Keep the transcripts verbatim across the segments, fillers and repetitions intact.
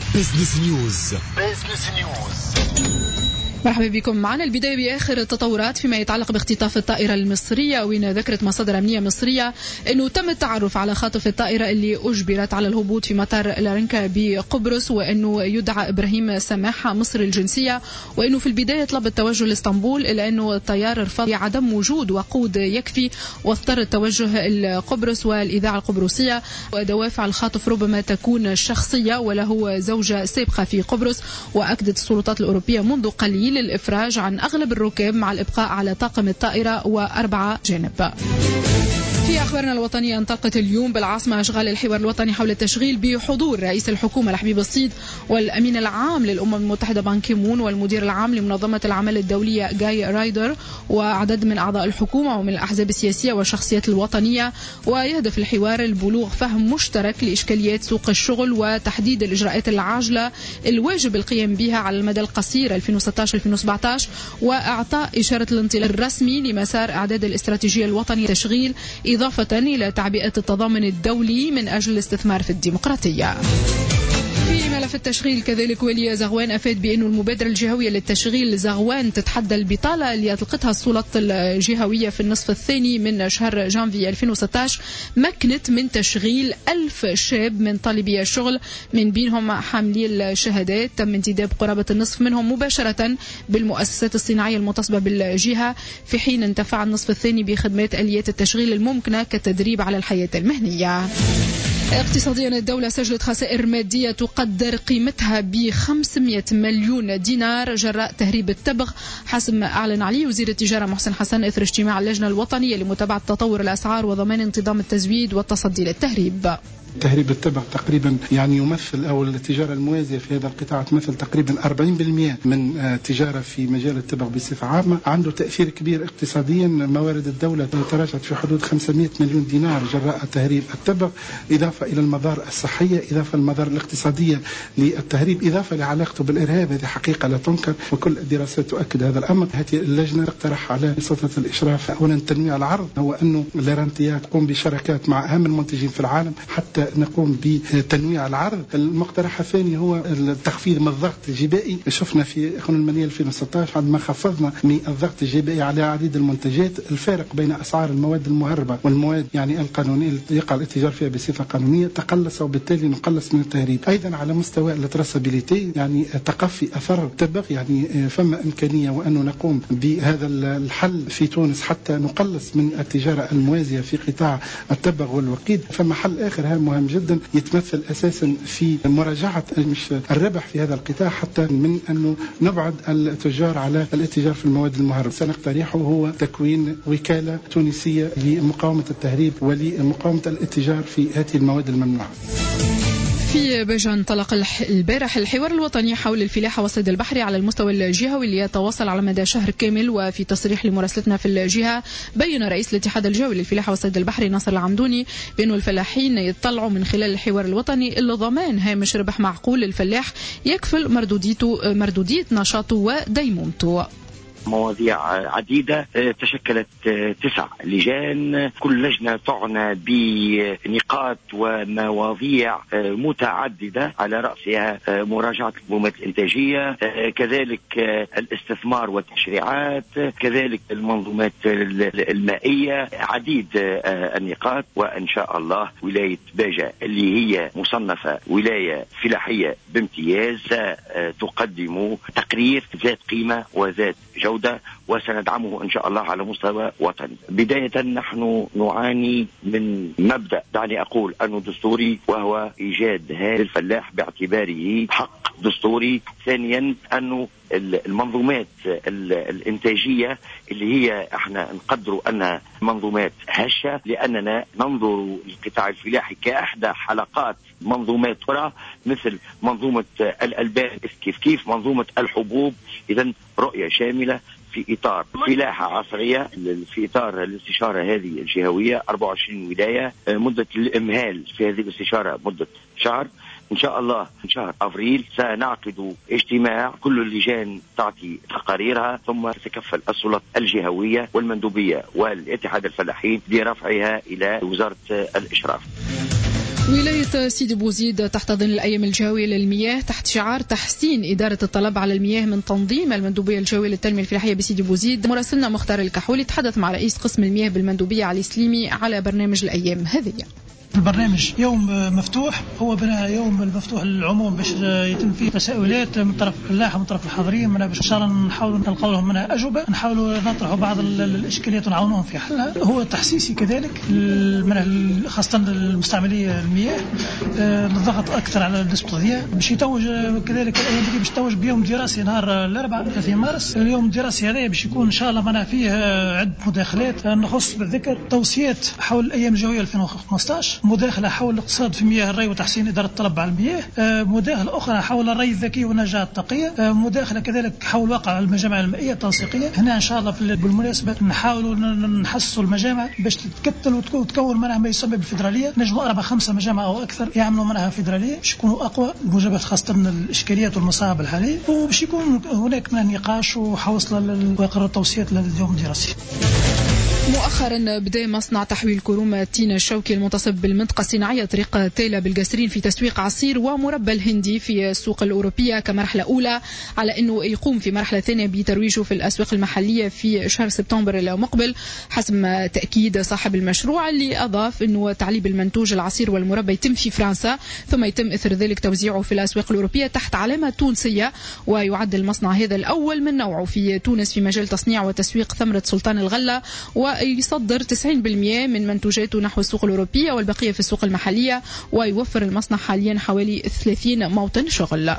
بزنس نيوز. بزنس نيوز. مرحبا بكم معنا. البداية بآخر التطورات فيما يتعلق باختطاف الطائرة المصرية، وين ذكرت مصادر أمنية مصرية أنه تم التعرف على خاطف الطائرة اللي أجبرت على الهبوط في مطار لارنكا بقبرص، وأنه يدعى إبراهيم سماحة مصري الجنسية، وأنه في البداية طلب التوجه لإسطنبول، إلا أنه الطيار رفض لعدم وجود وقود يكفي واضطر التوجه لقبرص والإذاعة القبرصية. ودوافع الخاطف ربما تكون شخصية، وله زوجة سابقة في قبرص. وأكدت السلطات الأوروبية منذ قليل الإفراج عن أغلب الركاب مع الإبقاء على طاقم الطائرة وأربعة جانب. في أخبارنا الوطنية، انطلقت اليوم بالعاصمة أشغال الحوار الوطني حول التشغيل بحضور رئيس الحكومة لحبيب الصيد والأمين العام للأمم المتحدة بان كي مون والمدير العام لمنظمة العمل الدولية جاي رايدر وعدد من أعضاء الحكومة ومن الأحزاب السياسية والشخصيات الوطنية. ويهدف الحوار البلوغ فهم مشترك لإشكاليات سوق الشغل وتحديد الإجراءات العاجلة الواجب القيام بها على المدى القصير ألفين وستة عشر ألفين وسبعة عشر، وإعطاء إشارة الانطلاق الرسمي لمسار إعداد الاستراتيجية الوطنية للتشغيل، إضافة إلى تعبئة التضامن الدولي من أجل الاستثمار في الديمقراطية. في ملف التشغيل كذلك، ولي زغوان أفاد بأنه المبادرة الجهوية للتشغيل زغوان تتحدى البطالة اللي أطلقتها السلطات الجهوية في النصف الثاني من شهر جانفي ألفين وستة عشر، مكنت من تشغيل ألف شاب من طالبي الشغل، من بينهم حاملي الشهادات. تم انتداب قرابة النصف منهم مباشرة بالمؤسسات الصناعية المتصبة بالجهة، في حين انتفع النصف الثاني بخدمات آليات التشغيل الممكنة كالتدريب على الحياة المهنية. اقتصاديا، الدولة سجلت خسائر مادية تقدر قيمتها ب خمسمئة مليون دينار جراء تهريب التبغ، حسب ما أعلن عليه وزير التجارة محسن حسن إثر اجتماع اللجنة الوطنية لمتابعة تطور الأسعار وضمان انتظام التزويد والتصدي للتهريب. تهريب التبغ تقريبا يعني يمثل، أو التجارة الموازية في هذا القطاع تمثل تقريبا أربعين بالمئة من تجارة في مجال التبغ بصفة عامة، عنده تأثير كبير اقتصاديا. موارد الدولة تراجعت في حدود خمسمئة مليون دينار جراء تهريب التبغ، إضافة إلى المضار الصحية، إضافة المضار الاقتصادية للتهريب، إضافة لعلاقته بالإرهاب. هذه حقيقة لا تنكر وكل الدراسات تؤكد هذا الأمر. هذه اللجنة تقترح على سلطة الإشراف أولا تنويع العرض، هو أنه لارنتيا تقوم بشراكات مع أهم المنتجين في العالم حتى نقوم بتنويع العرض. المقترح الثاني هو التخفيض من الضغط الجبائي. شفنا في قانون المالية ألفين وستة عشر عندما خفضنا من الضغط الجبائي على عديد المنتجات، الفارق بين أسعار المواد المهربة والمواد يعني القانونية التي يقع الاتجار فيها بصفة قانونية تقلص، وبالتالي نقلص من التهريب. أيضا على مستوى التراسابيليتي يعني تقفي أثر التبغ، يعني فما إمكانية وأنه نقوم بهذا الحل في تونس حتى نقلص من التجارة الموازية في قطاع التبغ والوقيد. فما حل آخر هام مهم جدا يتمثل أساسا في مراجعة مش الربح في هذا القطاع، حتى من أنه نبعد التجار على الاتجار في المواد المهربة. سنقترحه هو تكوين وكالة تونسية لمقاومة التهريب ولمقاومة الاتجار في هذه المواد الممنوعة. في بيجان انطلق البارح الحوار الوطني حول الفلاحة والصيد البحري على المستوى الجهوي اللي يتواصل على مدى شهر كامل. وفي تصريح لمراسلتنا في الجهة، بين رئيس الاتحاد الجوي للفلاحة والصيد البحري ناصر العمدوني بأنه الفلاحين يطلعوا من خلال الحوار الوطني إلا ضمان هامش ربح معقول للفلاح يكفل مردوديته مردودية نشاطه وديمومته. مواضيع عديدة تشكلت تسع لجان، كل لجنة تعنى بنقاط ومواضيع متعددة، على رأسها مراجعة المنظومات الإنتاجية، كذلك الاستثمار والتشريعات، كذلك المنظومات المائية، عديد النقاط. وإن شاء الله ولاية باجة اللي هي مصنفة ولاية فلاحية بامتياز تقدم تقرير ذات قيمة وذات جودة، وسندعمه إن شاء الله على مستوى وطني. بداية نحن نعاني من مبدأ دعني أقول أنه دستوري، وهو إيجاد هذا الفلاح باعتباره حق دستوري. ثانيا أنه المنظومات الإنتاجية اللي هي احنا نقدروا أنها منظومات هشة، لأننا ننظر للقطاع الفلاحي كأحدى حلقات منظومات أخرى مثل منظومة الألبان، كيف كيف منظومة الحبوب. إذن رؤية شاملة في إطار فلاحة عصرية، في إطار الاستشارة هذه الجهوية أربعة وعشرين ولاية. مدة الإمهال في هذه الاستشارة مدة شهر. إن شاء الله في شهر أبريل سنعقد اجتماع كل اللجان تعطي تقاريرها، ثم تتكفل السلطات الجهوية والمندوبية والاتحاد الفلاحين برفعها إلى وزارة الإشراف. ولاية سيدي بوزيد تحتضن الأيام الجوية للمياه تحت شعار تحسين إدارة الطلب على المياه من تنظيم المندوبية الجوية للتنمية الفلاحية بسيدي بوزيد. مراسلنا مختار الكحولي تحدث مع رئيس قسم المياه بالمندوبية علي سليمي على برنامج الأيام هذه. البرنامج يوم مفتوح، هو بنا يوم المفتوح للعموم باش يتم فيه تساؤلات من طرف الفلاحة ومن طرف الحاضرين، من باش ان شاء الله نحاولوا نلقوا لهم منها اجوبه، نحاولوا نطرحوا بعض الاشكاليات ونعاونوهم في حلها. هو تحسيسي كذلك من خاصه المستعمليه المياه للضغط اكثر على نسبه التغذيه، باش يتوج كذلك الايام دي باش يتوج بيوم دراسي نهار الاربعاء ثلاثين مارس. اليوم الدراسي هذا باش يكون ان شاء الله معنا فيه عده مداخلات نخص بالذكر توصيات حول الايام الجويه ألفين وخمسطاش، مداخلة حول الاقتصاد في مياه الري وتحسين إدارة الطلب على المياه، مداخلة أخرى حول الري الذكي والنجاة الطاقية، مداخلة كذلك حول واقع المجامع المائية التنسيقية. هنا إن شاء الله بالمناسبة نحاولوا نحسوا المجامع باش تتكتل وتكون منها ما يسمى بالفيدرالية، نجموا أربع خمسة مجامع أو أكثر يعملوا منها فيدرالية باش يكونوا أقوى بمجابهة خاصة الإشكاليات والمصاعب الحالية، وباش يكون هناك من النقاش وحوصل ويقرر التوصيات لليوم الدراسي. مؤخرا بدأ مصنع تحويل كروم تينا الشوكي المنتصب بالمنطقة الصناعية طريق تيلا بالجسرين في تسويق عصير ومربى الهندي في السوق الأوروبية كمرحلة أولى، على أنه يقوم في مرحلة ثانية بترويجه في الأسواق المحلية في شهر سبتمبر المقبل حسب ما تأكيد صاحب المشروع، اللي أضاف أنه تعليب المنتوج العصير والمربى يتم في فرنسا ثم يتم إثر ذلك توزيعه في الأسواق الأوروبية تحت علامة تونسية. ويعد المصنع هذا الأول من نوعه في تونس في مجال تصنيع وتسويق ثمرة سلطان الغلة، ويصدر تسعين بالمئة من منتوجاته نحو السوق الأوروبية والبقية في السوق المحلية، ويوفر المصنع حاليا حوالي ثلاثين موطن شغل.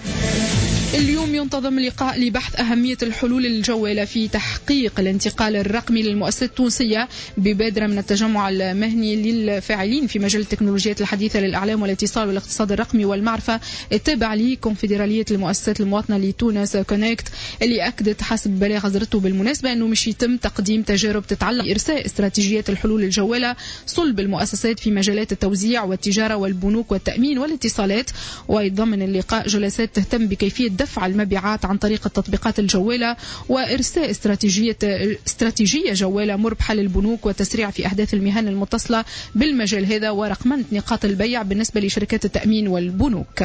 اليوم ينتظم لقاء لبحث أهمية الحلول الجوالة في تحقيق الانتقال الرقمي للمؤسسات التونسية ببادرة من التجمع المهني للفاعلين في مجال التكنولوجيات الحديثة للإعلام والاتصال والاقتصاد الرقمي والمعرفة التابع لكونفدرالية المؤسسات المواطنة لتونس كونكت، اللي أكدت حسب بلاغ أزرته بالمناسبة أنه مش يتم تقديم تجارب تتعلق بإرساء استراتيجيات الحلول الجوالة صلب المؤسسات في مجالات التوزيع والتجارة والبنوك والتأمين والاتصالات. ويتضمن اللقاء جلسات تهتم بكيفية دفع المبيعات عن طريق التطبيقات الجوالة وإرساء استراتيجية استراتيجية جوالة مربحة للبنوك وتسريع في أحداث المهن المتصلة بالمجال هذا ورقمنة نقاط البيع بالنسبة لشركات التأمين والبنوك.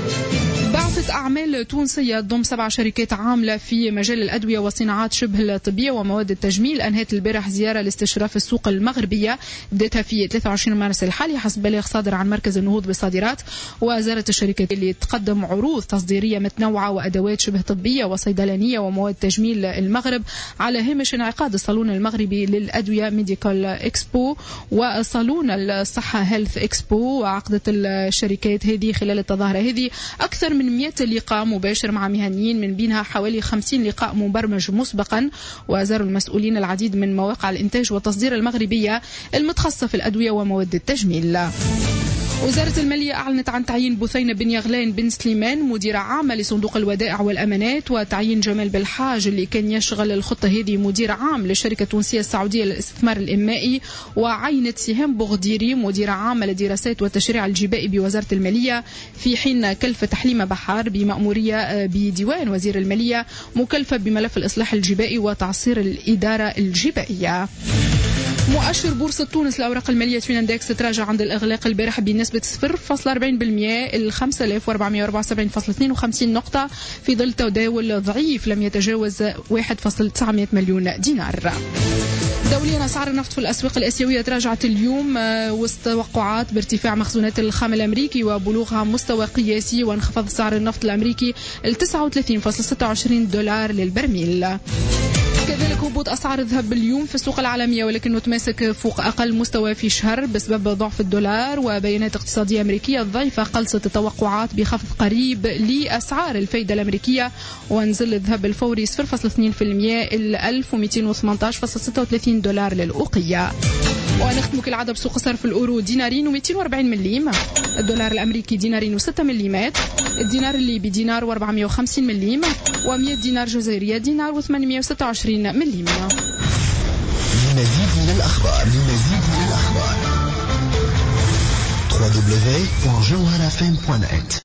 بعثة أعمال تونسية تضم سبع شركات عاملة في مجال الأدوية والصناعات شبه الطبية ومواد التجميل أنهت البارح زيارة لاستشراف السوق المغربية بدأتها في ثلاثة وعشرين مارس الحالي حسب بلاغ صادر عن مركز النهوض بالصادرات. وزارت الشركات اللي تقدم عروض تصديرية متنوعة وأدوات شبه طبية وصيدلانية ومواد تجميل المغرب على هامش انعقاد الصالون المغربي للأدوية ميديكال إكسبو وصالون الصحة هيلث إكسبو. وعقدت الشركات هذه خلال التظاهرة هذه أكثر من مئة لقاء مباشر مع مهنيين، من بينها حوالي خمسين لقاء مبرمج مسبقا. وزاروا المسؤولين العديد من مواقع الإنتاج والتصدير المغربية المتخصصة في الأدوية ومواد التجميل. وزارة المالية أعلنت عن تعيين بثينة بن يغلان بن سليمان مديرة عامة لصندوق الودائع والأمانات، وتعيين جمال بالحاج اللي كان يشغل الخطة هذه مدير عام للشركة التونسية السعودية للاستثمار الإنمائي. وعينت سهام بوغديري مديرة عامة لدراسات والتشريع الجبائي بوزارة المالية، في حين كلفة حليمة بحار بمأمورية بديوان وزير المالية مكلفة بملف الإصلاح الجبائي وتعصير الإدارة الجبائية. مؤشر بورصة تونس الأوراق المالية فيناندكس تراجع عند الإغلاق البارح بنسبة صفر فاصلة أربعين بالمئة ل خمسة آلاف وأربعمئة وأربعة وسبعين فاصلة اثنين وخمسين نقطة في ظل تداول ضعيف لم يتجاوز واحد فاصلة تسعمئة مليون دينار. دوليا أسعار النفط في الأسواق الآسيوية تراجعت اليوم وسط توقعات بارتفاع مخزونات الخام الأمريكي وبلوغها مستوى قياسي، وانخفض سعر النفط الأمريكي ل تسعة وثلاثين فاصلة ستة وعشرين دولار للبرميل. كذلك هبوط أسعار الذهب اليوم في السوق العالمية، ولكنه تماسك فوق أقل مستوى في شهر بسبب ضعف الدولار وبيانات اقتصادية أمريكية ضعيفة قلصت التوقعات بخفض قريب لأسعار الفايدة الأمريكية، ونزل الذهب الفوري صفر فاصلة اثنين بالمئة إلى ألف ومئتين وثمانية عشر فاصلة ستة وثلاثين دولار للأوقية. ونختم كالعادة بسوق صرف الأورو دينارين ومئتين وأربعين مليم، الدولار الأمريكي دينارين وستة مليمات، الدينار الليبي دينار وأربعمئة وخمسين مليم، ومئة دينار جزائرية دينار وثمانمئة وستة وعشرين مليم. لمزيد من الأخبار لمزيد من الأخبار دبليو دبليو دبليو دوت جوهرة إف إم دوت نت